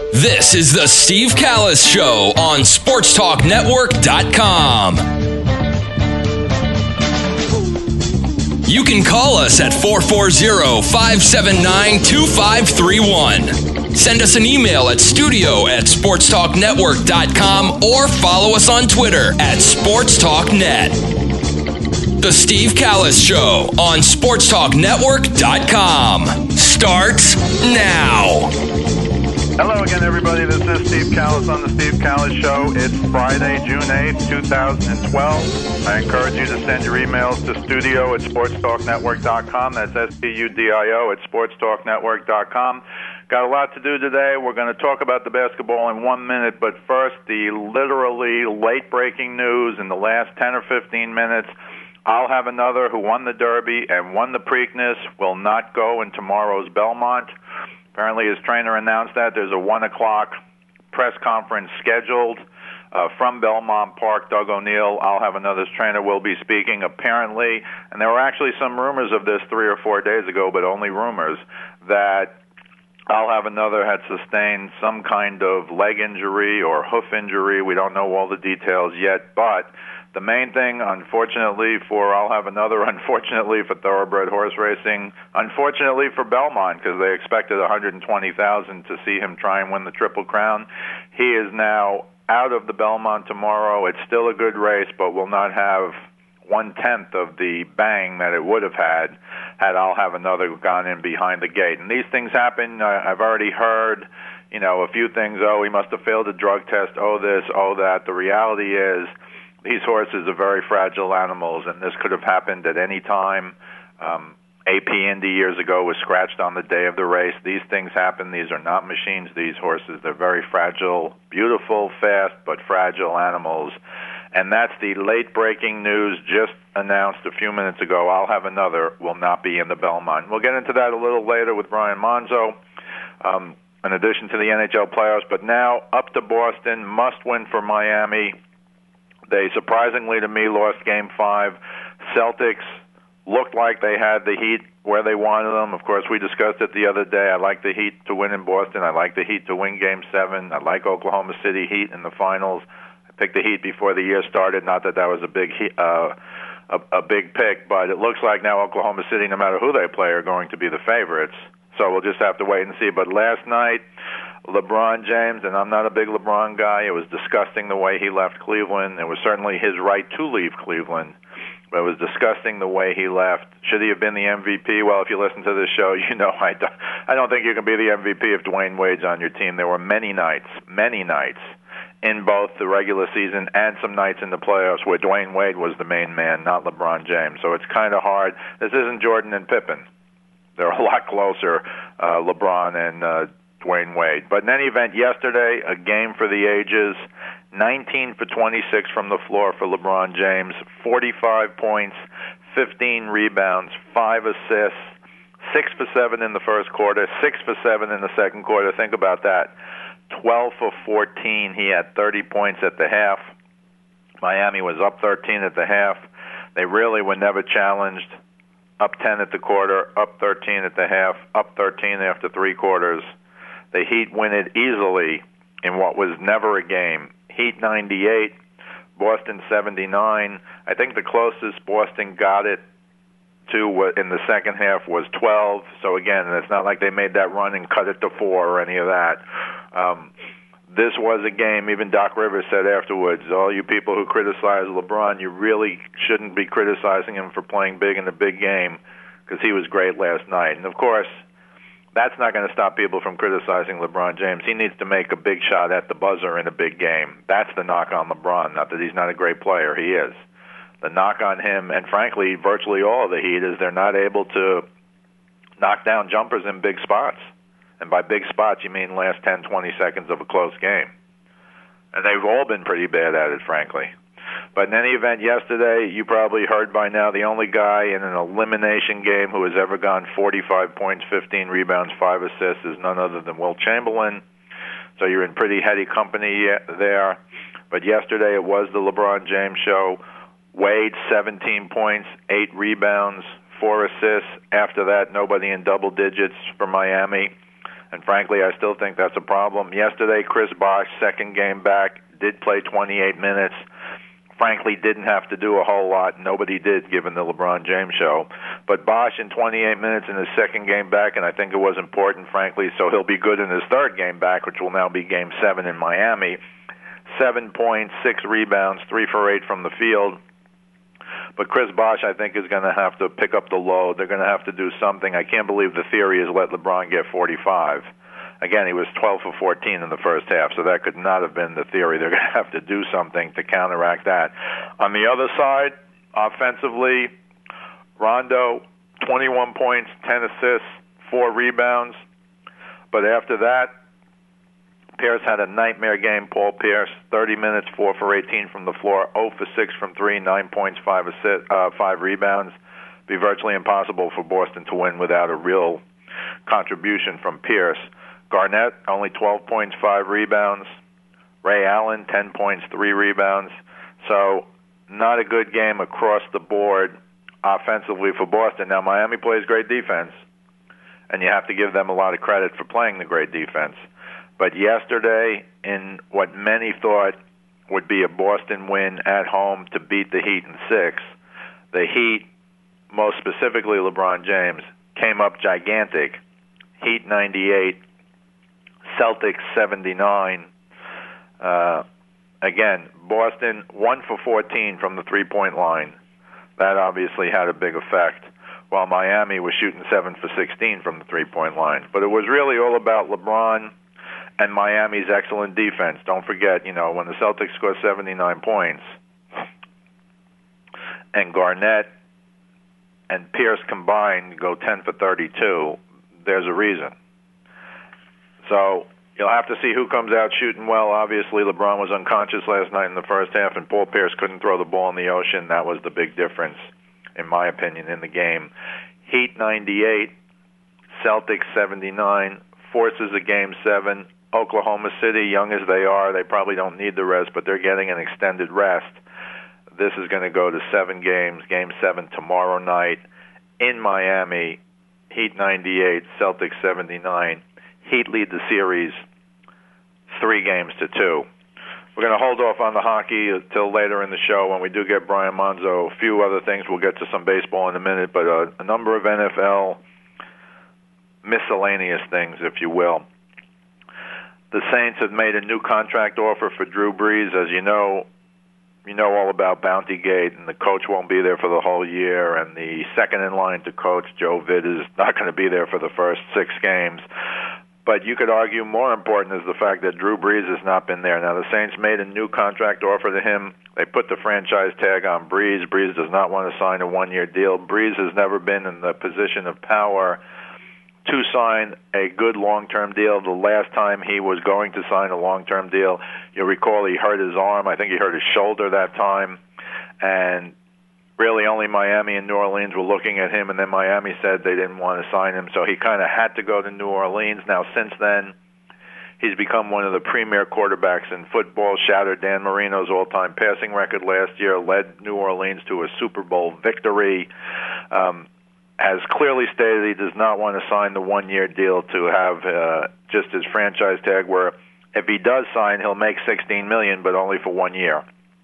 This is the Steve Callis Show on SportsTalkNetwork.com. You can call us at 440-579-2531. Send us an email at studio@SportsTalkNetwork.com or follow us on Twitter at SportsTalkNet. The Steve Callis Show on SportsTalkNetwork.com starts now. Hello again, everybody. This is Steve Callis on the Steve Callis Show. It's Friday, June 8th, 2012. I encourage you to send your emails to studio@sportstalknetwork.com. That's STUDIO at sportstalknetwork.com. Got a lot to do today. We're going to talk about the basketball in 1 minute, but first, the literally late-breaking news in the last 10 or 15 minutes. I'll have another who won the Derby and won the Preakness will not go in tomorrow's Belmont. Apparently his trainer announced that. There's a 1 o'clock press conference scheduled from Belmont Park. Doug O'Neill, I'll have another's trainer, will be speaking apparently. And there were actually some rumors of this 3 or 4 days ago, but only rumors, that I'll have another had sustained some kind of leg injury or hoof injury. We don't know all the details yet, but the main thing, unfortunately for I'll have another, unfortunately for thoroughbred horse racing, unfortunately for Belmont, because they expected 120,000 to see him try and win the Triple Crown. He is now out of the Belmont tomorrow. It's still a good race, but will not have 1/10 of the bang that it would have had I'll have another gone in behind the gate. And these things happen. I've already heard, a few things. Oh, he must have failed a drug test. Oh, this, oh, that. The reality is, these horses are very fragile animals, and this could have happened at any time. AP Indy years ago was scratched on the day of the race. These things happen. These are not machines, these horses. They're very fragile, beautiful, fast, but fragile animals. And that's the late-breaking news just announced a few minutes ago. I'll have another will not be in the Belmont. We'll get into that a little later with Brian Monzo, in addition to the NHL playoffs. But now up to Boston, must win for Miami. They, surprisingly to me, lost Game 5. Celtics looked like they had the Heat where they wanted them. Of course, we discussed it the other day. I like the Heat to win in Boston. I like the Heat to win Game 7. I like Oklahoma City Heat in the finals. I picked the Heat before the year started. Not that that was a big pick, but it looks like now Oklahoma City, no matter who they play, are going to be the favorites. So we'll just have to wait and see. But last night, LeBron James, and I'm not a big LeBron guy, it was disgusting the way he left Cleveland. It was certainly his right to leave Cleveland, but it was disgusting the way he left. Should he have been the MVP? Well, if you listen to this show, you know I don't think you can be the MVP if Dwayne Wade's on your team. There were many nights in both the regular season and some nights in the playoffs where Dwayne Wade was the main man, not LeBron James. So it's kind of hard. This isn't Jordan and Pippen. They're a lot closer, LeBron and Dwayne Wade. But in any event, yesterday, a game for the ages, 19 for 26 from the floor for LeBron James, 45 points, 15 rebounds, 5 assists, 6 for 7 in the first quarter, 6 for 7 in the second quarter. Think about that. 12 for 14. He had 30 points at the half. Miami was up 13 at the half. They really were never challenged. Up 10 at the quarter, up 13 at the half, up 13 after 3 quarters. The Heat win it easily in what was never a game. Heat 98, Boston 79. I think the closest Boston got it to in the second half was 12. So again, it's not like they made that run and cut it to 4 or any of that. This was a game, even Doc Rivers said afterwards, all you people who criticize LeBron, you really shouldn't be criticizing him for playing big in a big game because he was great last night. And, of course, that's not going to stop people from criticizing LeBron James. He needs to make a big shot at the buzzer in a big game. That's the knock on LeBron, not that he's not a great player. He is. The knock on him, and frankly, virtually all of the Heat, is they're not able to knock down jumpers in big spots. And by big spots, you mean last 10, 20 seconds of a close game. And they've all been pretty bad at it, frankly. But in any event, yesterday, you probably heard by now, the only guy in an elimination game who has ever gone 45 points, 15 rebounds, 5 assists is none other than Wilt Chamberlain. So you're in pretty heady company there. But yesterday, it was the LeBron James show. Wade, 17 points, 8 rebounds, 4 assists. After that, nobody in double digits for Miami. And frankly, I still think that's a problem. Yesterday, Chris Bosh, second game back, did play 28 minutes. Frankly, didn't have to do a whole lot. Nobody did, given the LeBron James show. But Bosh in 28 minutes in his second game back, and I think it was important, frankly, so he'll be good in his third game back, which will now be Game 7 in Miami. 7 points, 6 rebounds, 3 for 8 from the field. But Chris Bosh, I think, is going to have to pick up the load. They're going to have to do something. I can't believe the theory is let LeBron get 45. Again, he was 12 for 14 in the first half, so that could not have been the theory. They're going to have to do something to counteract that. On the other side, offensively, Rondo, 21 points, 10 assists, 4 rebounds. But after that, Pierce had a nightmare game. Paul Pierce, 30 minutes, 4 for 18 from the floor, 0 for 6 from 3, 9 points, 5 rebounds. Be virtually impossible for Boston to win without a real contribution from Pierce. Garnett, only 12 points, 5 rebounds. Ray Allen, 10 points, 3 rebounds. So not a good game across the board offensively for Boston. Now, Miami plays great defense, and you have to give them a lot of credit for playing the great defense. But yesterday, in what many thought would be a Boston win at home to beat the Heat in 6, the Heat, most specifically LeBron James, came up gigantic. Heat 98, Celtics 79. Again, Boston 1 for 14 from the three-point line. That obviously had a big effect, while Miami was shooting 7 for 16 from the three-point line. But it was really all about LeBron and Miami's excellent defense. Don't forget, when the Celtics score 79 points and Garnett and Pierce combined go 10 for 32, there's a reason. So you'll have to see who comes out shooting well. Obviously, LeBron was unconscious last night in the first half, and Paul Pierce couldn't throw the ball in the ocean. That was the big difference, in my opinion, in the game. Heat 98, Celtics 79, forces a Game 7. Oklahoma City, young as they are, they probably don't need the rest, but they're getting an extended rest. This is going to go to 7 games, Game 7 tomorrow night in Miami. Heat 98, Celtics 79. Heat lead the series 3-2. We're going to hold off on the hockey until later in the show when we do get Brian Monzo. A few other things. We'll get to some baseball in a minute, but a number of NFL miscellaneous things, if you will. The Saints have made a new contract offer for Drew Brees. As you know all about Bountygate, and the coach won't be there for the whole year, and the second in line to coach, Joe Vitt, is not going to be there for the first 6 games. But you could argue more important is the fact that Drew Brees has not been there. Now, the Saints made a new contract offer to him. They put the franchise tag on Brees. Brees does not want to sign a 1-year deal. Brees has never been in the position of power to sign a good long-term deal. The last time he was going to sign a long-term deal, you'll recall he hurt his arm. I think he hurt his shoulder that time. And really only Miami and New Orleans were looking at him, and then Miami said they didn't want to sign him, so he kind of had to go to New Orleans. Now, since then, he's become one of the premier quarterbacks in football, shattered Dan Marino's all-time passing record last year, led New Orleans to a Super Bowl victory, has clearly stated he does not want to sign the 1-year deal to have just his franchise tag, where if he does sign, he'll make $16 million, but only for 1 year.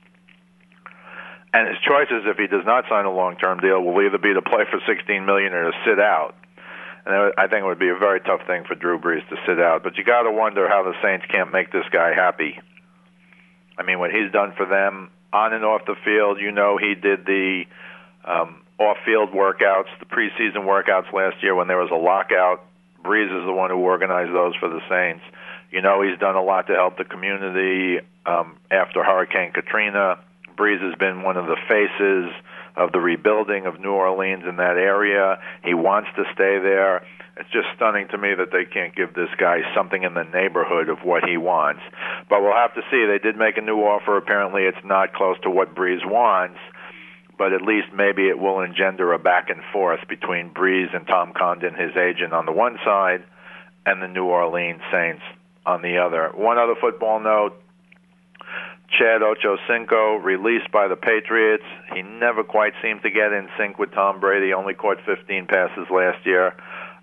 And his choices, if he does not sign a long-term deal, will either be to play for $16 million or to sit out. And I think it would be a very tough thing for Drew Brees to sit out. But you got to wonder how the Saints can't make this guy happy. I mean, what he's done for them on and off the field, he did the off-field workouts, the preseason workouts last year when there was a lockout. Brees is the one who organized those for the Saints. He's done a lot to help the community after Hurricane Katrina. Brees has been one of the faces of the rebuilding of New Orleans in that area. He wants to stay there. It's just stunning to me that they can't give this guy something in the neighborhood of what he wants. But we'll have to see. They did make a new offer. Apparently it's not close to what Brees wants, but at least maybe it will engender a back and forth between Brees and Tom Condon, his agent, on the one side, and the New Orleans Saints on the other. One other football note, Chad Ochocinco, released by the Patriots. He never quite seemed to get in sync with Tom Brady, only caught 15 passes last year.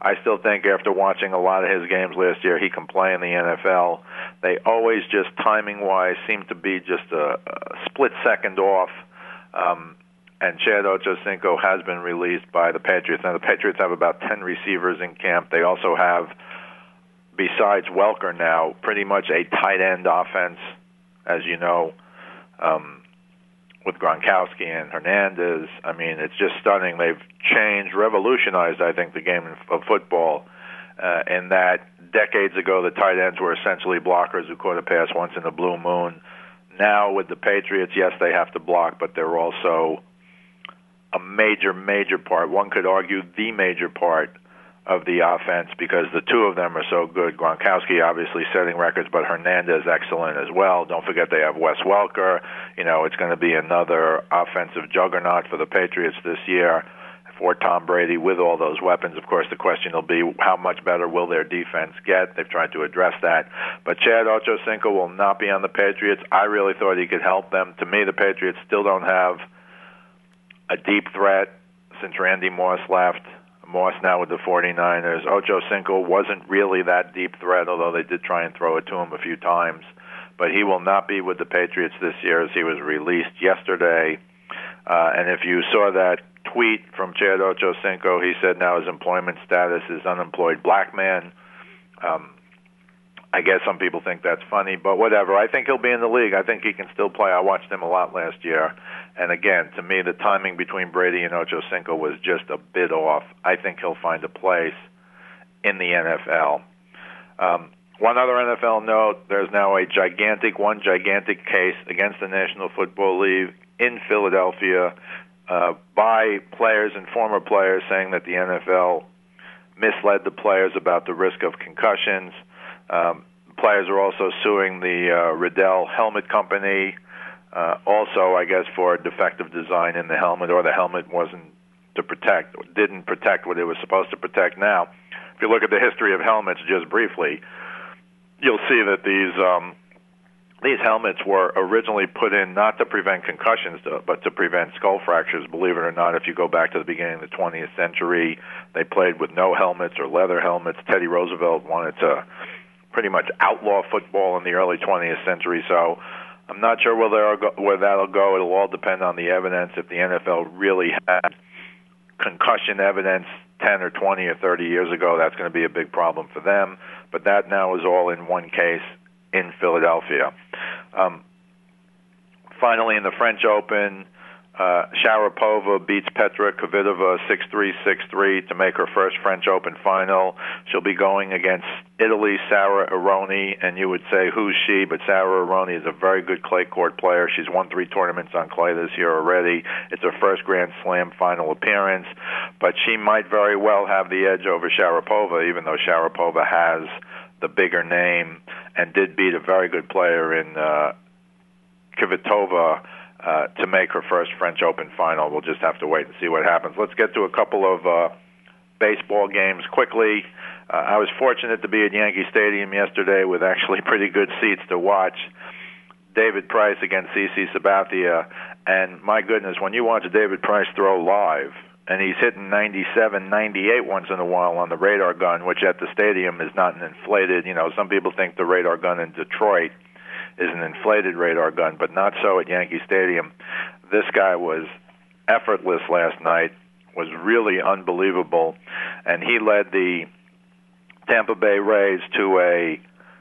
I still think after watching a lot of his games last year, he can play in the NFL. They always just timing-wise seem to be just a split second off. And Chad Ochocinco has been released by the Patriots. Now, the Patriots have about 10 receivers in camp. They also have, besides Welker now, pretty much a tight end offense, as you know, with Gronkowski and Hernandez. I mean, it's just stunning. They've changed, revolutionized, I think, the game of football in that decades ago the tight ends were essentially blockers who caught a pass once in a blue moon. Now with the Patriots, yes, they have to block, but they're also a major, major part. One could argue the major part of the offense because the two of them are so good. Gronkowski obviously setting records, but Hernandez excellent as well. Don't forget they have Wes Welker. You know, it's going to be another offensive juggernaut for the Patriots this year for Tom Brady with all those weapons. Of course, the question will be how much better will their defense get? They've tried to address that. But Chad Ochocinco will not be on the Patriots. I really thought he could help them. To me, the Patriots still don't have a deep threat since Randy Moss left. Moss now with the 49ers. Ochocinco wasn't really that deep threat, although they did try and throw it to him a few times. But he will not be with the Patriots this year as he was released yesterday. And if you saw that tweet from Chad Ochocinco, he said now his employment status is unemployed black man. I guess some people think that's funny, but whatever. I think he'll be in the league. I think he can still play. I watched him a lot last year. And again, to me, the timing between Brady and Ochocinco was just a bit off. I think he'll find a place in the NFL. One other NFL note, there's now a gigantic case against the National Football League in Philadelphia by players and former players saying that the NFL misled the players about the risk of concussions. Players are also suing the Riddell Helmet Company, also, I guess, for defective design in the helmet, or the helmet didn't protect what it was supposed to protect. Now, if you look at the history of helmets just briefly, you'll see that these helmets were originally put in not to prevent concussions, but to prevent skull fractures. Believe it or not, if you go back to the beginning of the 20th century, they played with no helmets or leather helmets. Teddy Roosevelt wanted to pretty much outlaw football in the early 20th century, so I'm not sure where that'll go. It'll all depend on the evidence. If the NFL really had concussion evidence 10 or 20 or 30 years ago, that's going to be a big problem for them. But that now is all in one case in Philadelphia. Finally, in the French Open, Sharapova beats Petra Kvitova 6-3, 6-3 to make her first French Open final. She'll be going against Italy's Sara Erroni, and you would say, who's she? But Sara Erroni is a very good clay court player. She's won 3 tournaments on clay this year already. It's her first Grand Slam final appearance, but she might very well have the edge over Sharapova, even though Sharapova has the bigger name and did beat a very good player in Kvitova to make her first French Open final. We'll just have to wait and see what happens. Let's get to a couple of baseball games quickly. I was fortunate to be at Yankee Stadium yesterday with actually pretty good seats to watch David Price against CC Sabathia. And my goodness, when you watch David Price throw live, and he's hitting 97, 98 once in a while on the radar gun, which at the stadium is not an inflated, some people think the radar gun in Detroit is an inflated radar gun, but not so at Yankee Stadium. This guy was effortless last night, was really unbelievable, and he led the Tampa Bay Rays to a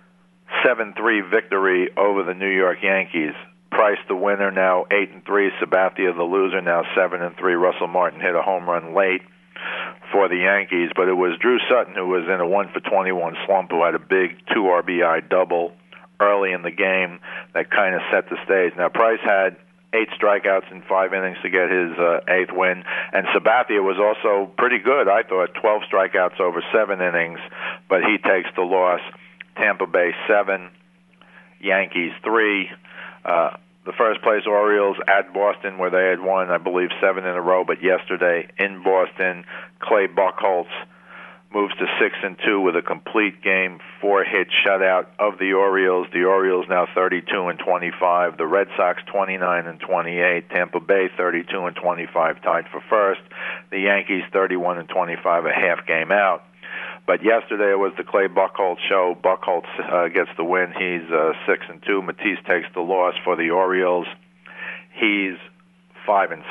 7-3 victory over the New York Yankees. Price the winner, now 8-3. Sabathia the loser, now 7-3. Russell Martin hit a home run late for the Yankees, but it was Drew Sutton who was in a 1-for-21 slump, who had a big 2 RBI double early in the game that kind of set the stage. Now, Price had 8 strikeouts in 5 innings to get his 8th win, and Sabathia was also pretty good, I thought, 12 strikeouts over 7 innings, but he takes the loss. Tampa Bay 7, Yankees 3. The first place Orioles at Boston, where they had won, I believe, 7 in a row, but yesterday in Boston, Clay Buchholz moves to 6-2 with a complete game, 4-hit shutout of the Orioles. The Orioles now 32-25. The Red Sox 29-28. Tampa Bay 32-25, tied for first. The Yankees 31-25, a half game out. But yesterday it was the Clay Buchholz show. Buchholz gets the win. He's 6-2. Matisse takes the loss for the Orioles. He's 5-6.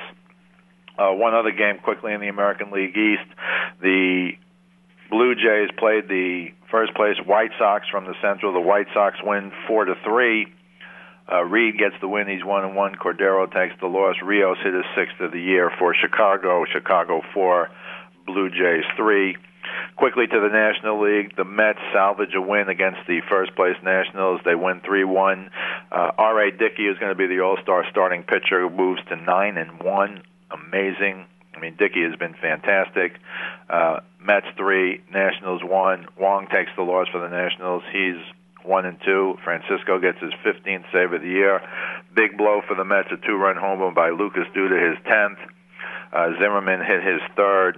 One other game quickly in the American League East. The Blue Jays played the first place White Sox from the Central. The White Sox win 4-3. Reed gets the win. He's 1-1. Cordero takes the loss. Rios hit his 6th of the year for Chicago. Chicago 4, Blue Jays 3. Quickly to the National League, the Mets salvage a win against the first-place Nationals. They win 3-1. R.A. Dickey is going to be the All-Star starting pitcher, who moves to 9-1. Amazing. I mean, Dickey has been fantastic. Mets 3, Nationals 1. Wong takes the loss for the Nationals. He's 1-2. Francisco gets his 15th save of the year. Big blow for the Mets, a 2-run homer by Lucas Duda, his 10th. Zimmerman hit his 3rd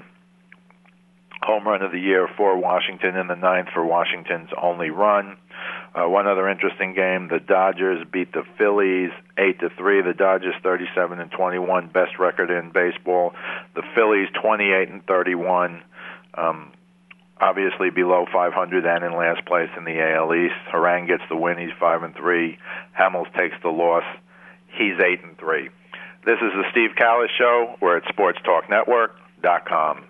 home run of the year for Washington in the 9th for Washington's only run. One other interesting game, the Dodgers beat the Phillies 8-3. The Dodgers 37-21, best record in baseball. The Phillies 28-31. Obviously below 500 and in last place in the AL East. Harang gets the win. He's 5-3. Hamels takes the loss. He's 8-3. This is the Steve Callis Show. We're at SportsTalkNetwork.com.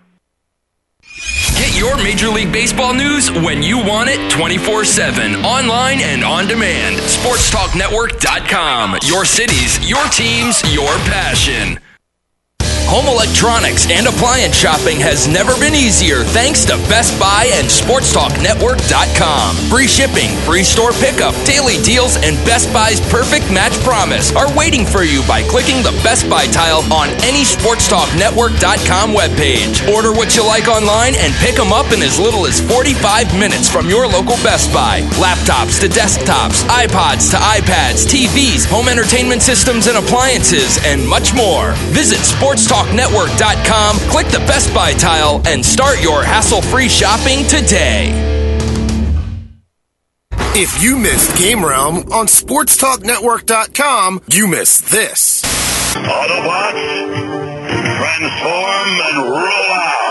Get your Major League Baseball news when you want it 24/7, online and on demand. SportsTalkNetwork.com. Your cities, your teams, your passion. Home electronics and appliance shopping has never been easier thanks to Best Buy and SportsTalkNetwork.com. Free shipping, free store pickup, daily deals, and Best Buy's Perfect Match Promise are waiting for you by clicking the Best Buy tile on any SportsTalkNetwork.com webpage. Order what you like online and pick them up in as little as 45 minutes from your local Best Buy. Laptops to desktops, iPods to iPads, TVs, home entertainment systems and appliances, and much more. Visit SportsTalkNetwork.com, click the Best Buy tile, and start your hassle-free shopping today. If you missed Game Realm on SportsTalkNetwork.com, you missed this. Autobots, transform and roll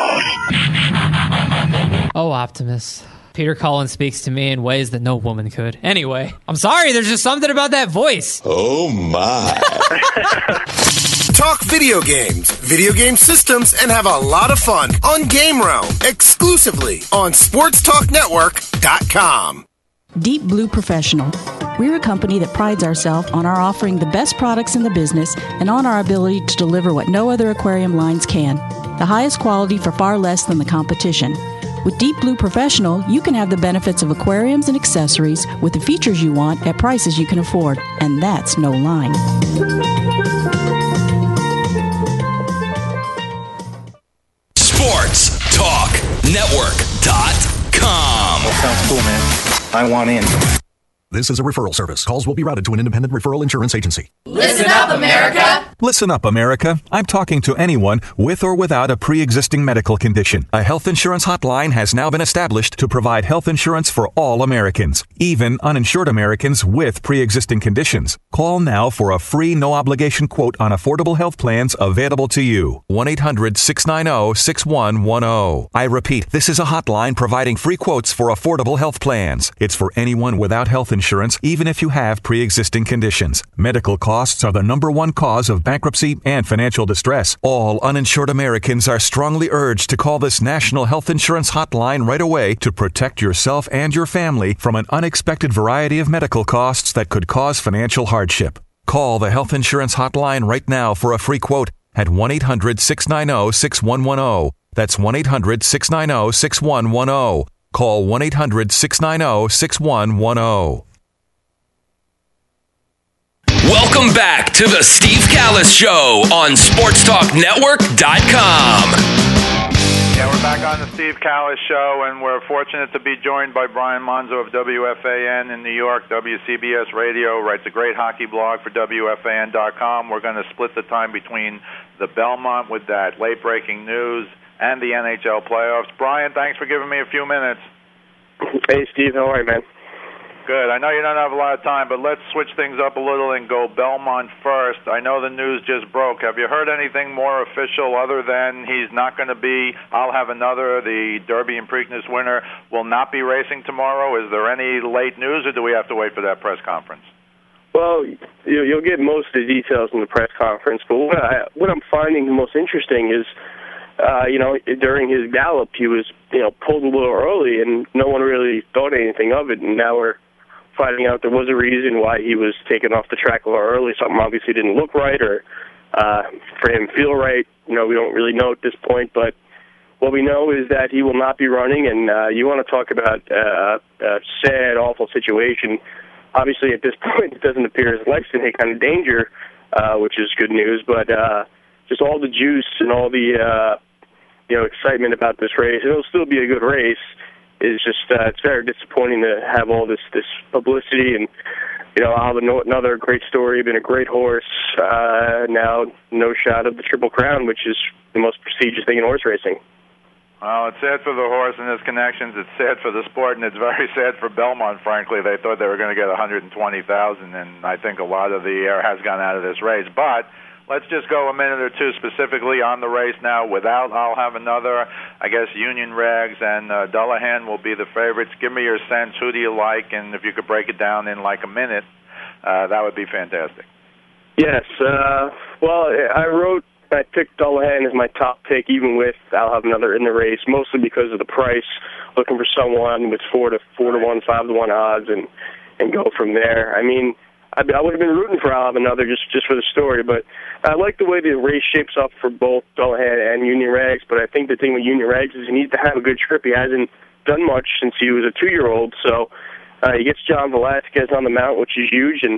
out. Oh, Optimus. Peter Cullen speaks to me in ways that no woman could. Anyway, I'm sorry, there's just something about that voice. Oh, my. Talk video games, video game systems, and have a lot of fun on Game Realm, exclusively on SportsTalkNetwork.com. Deep Blue Professional. We're a company that prides ourselves on our offering the best products in the business and on our ability to deliver what no other aquarium lines can. The highest quality for far less than the competition. With Deep Blue Professional, you can have the benefits of aquariums and accessories with the features you want at prices you can afford. And that's no line. SportsTalkNetwork.com. That sounds cool, man. I want in. This is a referral service. Calls will be routed to an independent referral insurance agency. Listen up, America! Listen up, America. I'm talking to anyone with or without a pre-existing medical condition. A health insurance hotline has now been established to provide health insurance for all Americans, even uninsured Americans with pre-existing conditions. Call now for a free, no-obligation quote on affordable health plans available to you. 1-800-690-6110. I repeat, this is a hotline providing free quotes for affordable health plans. It's for anyone without health insurance, even if you have pre-existing conditions. Medical costs are the number one cause of bankruptcy and financial distress. All uninsured Americans are strongly urged to call this national health insurance hotline right away to protect yourself and your family from an unexpected variety of medical costs that could cause financial hardship. Call the health insurance hotline right now for a free quote at 1-800-690-6110. That's 1-800-690-6110. Call 1-800-690-6110. Welcome back to the Steve Callis Show on SportsTalkNetwork.com. Yeah, we're back on the Steve Callis Show, and we're fortunate to be joined by Brian Monzo of WFAN in New York. WCBS Radio writes a great hockey blog for WFAN.com. We're going to split the time between the Belmont with that late-breaking news and the NHL playoffs. Brian, thanks for giving me a few minutes. Hey, Steve. How are you, man? Good. I know you don't have a lot of time, but let's switch things up a little and go Belmont first. I know the news just broke. Have you heard anything more official other than he's not going to be, I'll have another, the Derby and Preakness winner will not be racing tomorrow? Is there any late news, or do we have to wait for that press conference? Well, you'll get most of the details in the press conference, but what I'm finding the most interesting is, during his gallop, he was, pulled a little early, and no one really thought anything of it, and now we're finding out there was a reason why he was taken off the track a little early. Something obviously didn't look right or for him feel right. We don't really know at this point, but what we know is that he will not be running, and you want to talk about a sad, awful situation. Obviously, at this point, it doesn't appear his life's in any kind of danger, which is good news, but just all the juice and all the excitement about this race, it'll still be a good race. It's just it's very disappointing to have all this publicity, and I'll have another great story, been a great horse. Now no shot of the Triple Crown, which is the most prestigious thing in horse racing. Well, it's sad for the horse and his connections. It's sad for the sport, and it's very sad for Belmont, frankly. They thought they were going to get $120,000, and I think a lot of the air has gone out of this race. But let's just go a minute or two specifically on the race now. Without I'll have another, I guess Union Rags and Dullahan will be the favorites. Give me your sense. Who do you like? And if you could break it down in like a minute, that would be fantastic. Yes. I picked Dullahan as my top pick, even with I'll have another in the race, mostly because of the price. Looking for someone with 4 to 1, 5 to 1 odds, and go from there. I mean, I would have been rooting for I'll have another just for the story, but I like the way the race shapes up for both Dullahan and Union Rags. But I think the thing with Union Rags is he needs to have a good trip. He hasn't done much since he was a 2-year-old, so he gets John Velasquez on the mount, which is huge, and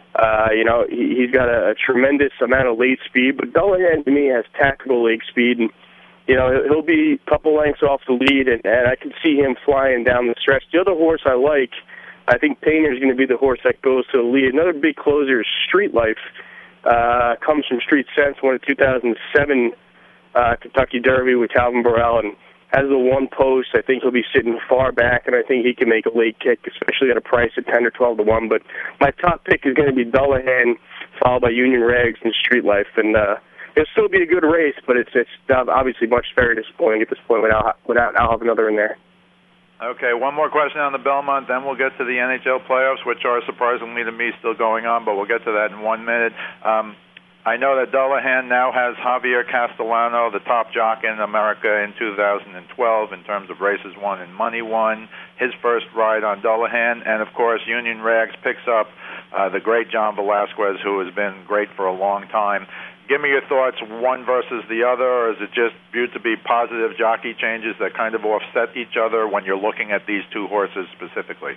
he's got a tremendous amount of late speed, but Dullahan, to me, has tactical leg speed, and, he'll be a couple lengths off the lead, and I can see him flying down the stretch. The other horse I like, I think Painter's going to be the horse that goes to the lead. Another big closer is Street Life, comes from Street Sense, won a 2007 Kentucky Derby with Calvin Burrell, and has the one post. I think he'll be sitting far back, and I think he can make a late kick, especially at a price of 10 or 12 to 1. But my top pick is going to be Dullahan, followed by Union Rags and Street Life. And it'll still be a good race, but it's obviously much very disappointing at this point without I'll have another in there. Okay, one more question on the Belmont, then we'll get to the NHL playoffs, which are surprisingly to me still going on, but we'll get to that in 1 minute. I know that Dullahan now has Javier Castellano, the top jock in America in 2012 in terms of races won and money won, his first ride on Dullahan, and of course Union Rags picks up the great John Velasquez, who has been great for a long time. Give me your thoughts, one versus the other, or is it just viewed to be positive jockey changes that kind of offset each other when you're looking at these two horses specifically?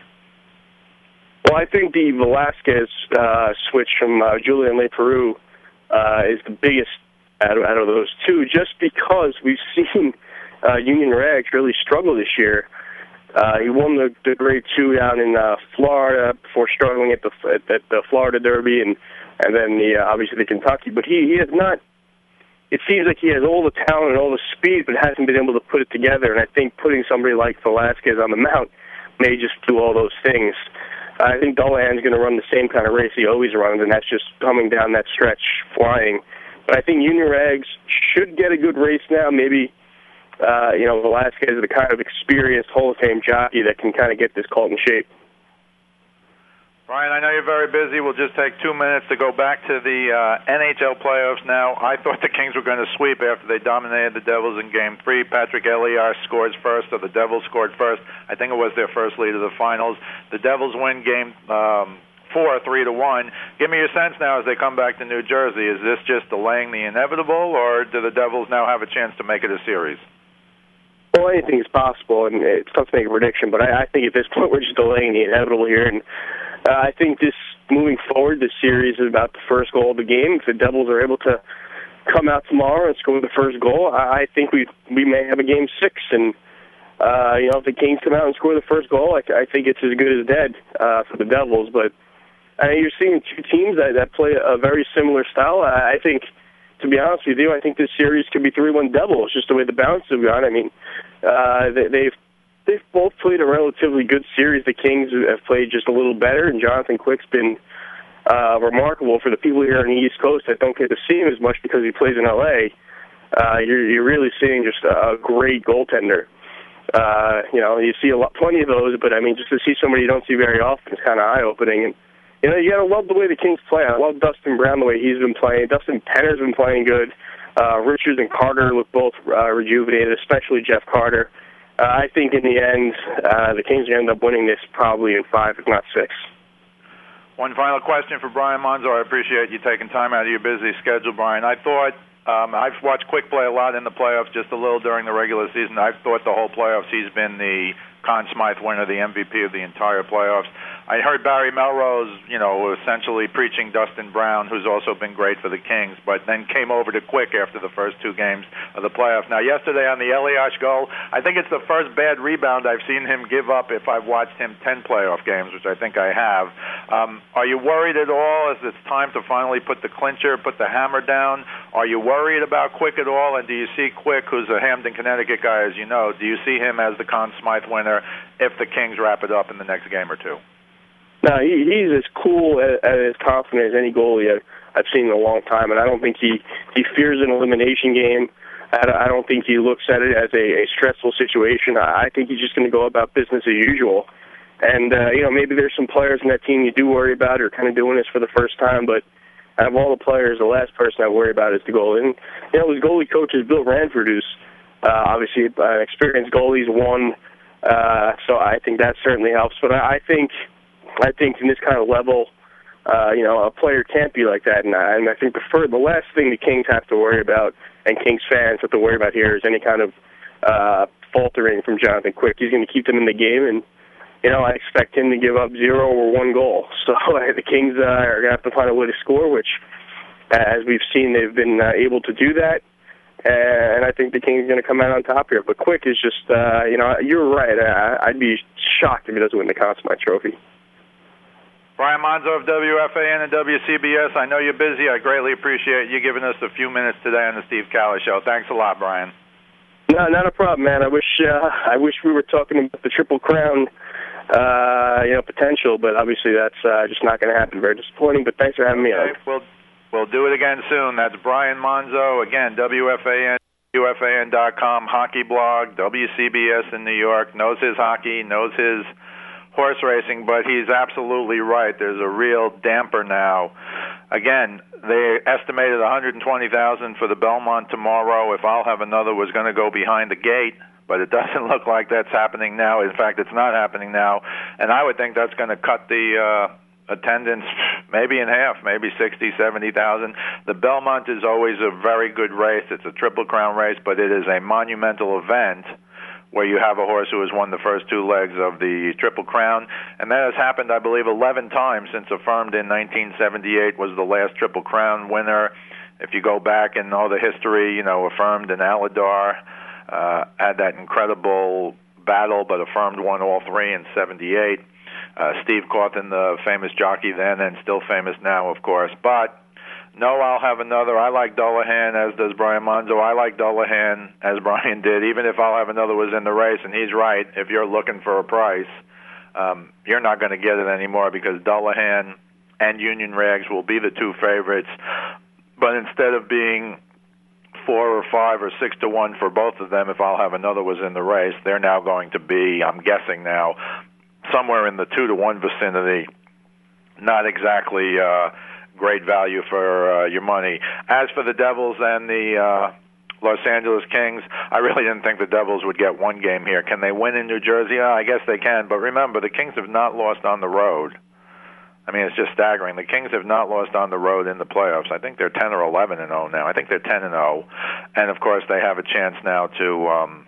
Well, I think the Velasquez switch from Julien Leparoux is the biggest out of those two, just because we've seen Union Rags really struggle this year. He won the Grade 2 down in Florida before struggling at the Florida Derby and then obviously the Kentucky. But he has not. It seems like he has all the talent and all the speed, but hasn't been able to put it together. And I think putting somebody like Velasquez on the mount may just do all those things. I think Dullahan's going to run the same kind of race he always runs, and that's just coming down that stretch flying. But I think Union Rags should get a good race now. Maybe, Velasquez is the kind of experienced Hall of Fame jockey that can kind of get this cult in shape. Brian, I know you're very busy. We'll just take 2 minutes to go back to the NHL playoffs now. I thought the Kings were going to sweep after they dominated the Devils in Game 3. Patrick Elias scores first, or the Devils scored first. I think it was their first lead of the finals. The Devils win Game 4, 3-1. Give me your sense now as they come back to New Jersey. Is this just delaying the inevitable, or do the Devils now have a chance to make it a series? Well, anything is possible, and it's tough to make a prediction, but I think at this point we're just delaying the inevitable here. And I think moving forward, this series is about the first goal of the game. If the Devils are able to come out tomorrow and score the first goal, I think we may have a Game 6. And, if the Kings come out and score the first goal, I think it's as good as dead for the Devils. But you're seeing two teams that play a very similar style. I think, to be honest with you, I think this series could be 3-1 Devils, just the way the bounce have gone. I mean, they've they've both played a relatively good series. The Kings have played just a little better, and Jonathan Quick's been remarkable. For the people here on the East Coast that don't get to see him as much because he plays in L.A., you're really seeing just a great goaltender. You see plenty of those, but I mean, just to see somebody you don't see very often is kind of eye-opening. And you gotta love the way the Kings play. I love Dustin Brown the way he's been playing. Dustin Penner's been playing good. Richards and Carter look both rejuvenated, especially Jeff Carter. I think in the end, the Kings are going to end up winning this probably in 5, if not 6. One final question for Brian Monzo. I appreciate you taking time out of your busy schedule, Brian. I thought I've watched Quick play a lot in the playoffs, just a little during the regular season. I've thought the whole playoffs he's been the Conn Smythe winner, the MVP of the entire playoffs. I heard Barry Melrose, essentially preaching Dustin Brown, who's also been great for the Kings, but then came over to Quick after the first 2 games of the playoffs. Now, yesterday on the Elias goal, I think it's the first bad rebound I've seen him give up if I've watched him 10 playoff games, which I think I have. Are you worried at all as it's time to finally put the clincher, put the hammer down? Are you worried about Quick at all? And do you see Quick, who's a Hamden, Connecticut guy, as you know, do you see him as the Conn Smythe winner if the Kings wrap it up in the next game or 2? No, he's as cool and as confident as any goalie I've seen in a long time, and I don't think he fears an elimination game. I don't think he looks at it as a stressful situation. I think he's just going to go about business as usual. And, maybe there's some players in that team you do worry about or kind of doing this for the first time, but out of all the players, the last person I worry about is the goalie. And, his goalie coach is Bill Ranford, who's obviously an experienced goalie. He's won, so I think that certainly helps. But I think in this kind of level, a player can't be like that. And I think the last thing the Kings have to worry about, and Kings fans have to worry about here, is any kind of faltering from Jonathan Quick. He's going to keep them in the game, and I expect him to give up 0 or 1 goal. So the Kings are going to have to find a way to score, which, as we've seen, they've been able to do that. And I think the Kings are going to come out on top here. But Quick is just, you're right. I'd be shocked if he doesn't win the Conn Smythe Trophy. Brian Monzo of WFAN and WCBS, I know you're busy. I greatly appreciate you giving us a few minutes today on the Steve Cowley Show. Thanks a lot, Brian. No, not a problem, man. I wish we were talking about the Triple Crown, potential, but obviously that's just not going to happen. Very disappointing, but thanks for having me on. We'll do it again soon. That's Brian Monzo, again, WFAN, WFAN.com, hockey blog, WCBS in New York, knows his hockey, knows his horse racing, but he's absolutely right. There's a real damper now. Again, they estimated $120,000 for the Belmont tomorrow. If I'll Have Another was going to go behind the gate, but it doesn't look like that's happening now. In fact, it's not happening now, and I would think that's going to cut the attendance maybe in half, maybe 60,000, 70,000. The Belmont is always a very good race. It's a Triple Crown race, but it is a monumental event where you have a horse who has won the first 2 legs of the Triple Crown. And that has happened, I believe, 11 times since Affirmed in 1978 was the last Triple Crown winner. If you go back and know the history, Affirmed and Aladar had that incredible battle, but Affirmed won all 3 in 78. Steve Cawthon, the famous jockey then and still famous now, of course. But no, I'll Have Another. I like Dullahan, as does Brian Monzo. I like Dullahan, as Brian did, even if I'll Have Another was in the race. And he's right. If you're looking for a price, you're not going to get it anymore because Dullahan and Union Rags will be the 2 favorites. But instead of being 4 or 5 or 6 to 1 for both of them, if I'll Have Another was in the race, they're now going to be, I'm guessing now, somewhere in the 2 to 1 vicinity. Not exactly great value for your money. As for the Devils and the Los Angeles Kings, I really didn't think the Devils would get 1 game here. Can they win in New Jersey? I guess they can, but remember, the Kings have not lost on the road. I mean, it's just staggering. The Kings have not lost on the road in the playoffs. I think they're 10 or 11-0 now. I think they're 10-0, and of course they have a chance now to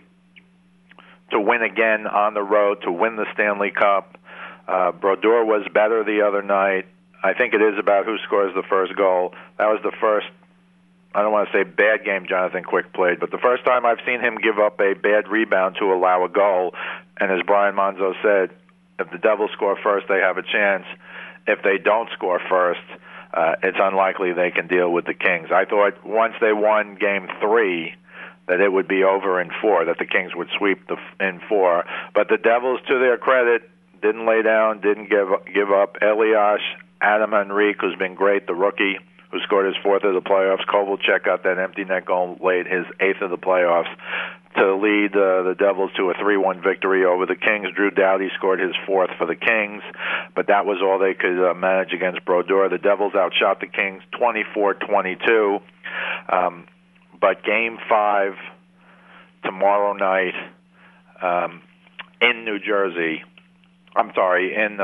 win again on the road, to win the Stanley Cup. Brodeur was better the other night. I think it is about who scores the first goal. That was the first, I don't want to say bad game Jonathan Quick played, but the first time I've seen him give up a bad rebound to allow a goal. And as Brian Monzo said, if the Devils score first, they have a chance. If they don't score first, it's unlikely they can deal with the Kings. I thought once they won Game 3, that it would be over in 4, that the Kings would sweep in 4. But the Devils, to their credit, didn't lay down, didn't give up. Elias Adam Henrique, who's been great, the rookie, who scored his 4th of the playoffs. Kovalchuk got that empty net goal late, his 8th of the playoffs, to lead the Devils to a 3-1 victory over the Kings. Drew Doughty scored his 4th for the Kings, but that was all they could manage against Brodeur. The Devils outshot the Kings 24-22. But Game 5 tomorrow night in New Jersey. I'm sorry, in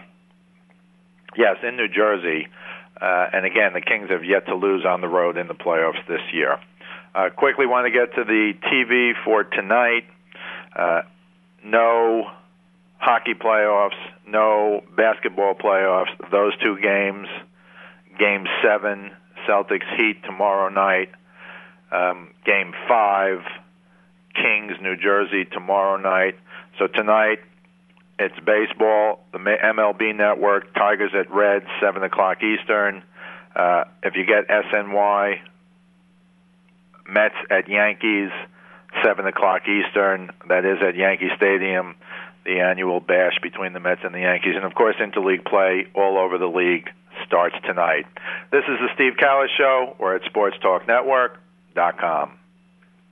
New Jersey. And again, the Kings have yet to lose on the road in the playoffs this year. Quickly want to get to the TV for tonight. No hockey playoffs, no basketball playoffs. Those 2 games, Game 7, Celtics Heat tomorrow night. Game 5, Kings New Jersey tomorrow night. So tonight, it's baseball, the MLB Network, Tigers at Reds, 7 o'clock Eastern. If you get SNY, Mets at Yankees, 7 o'clock Eastern. That is at Yankee Stadium, the annual bash between the Mets and the Yankees. And, of course, interleague play all over the league starts tonight. This is the Steve Callis Show. We're at SportsTalkNetwork.com.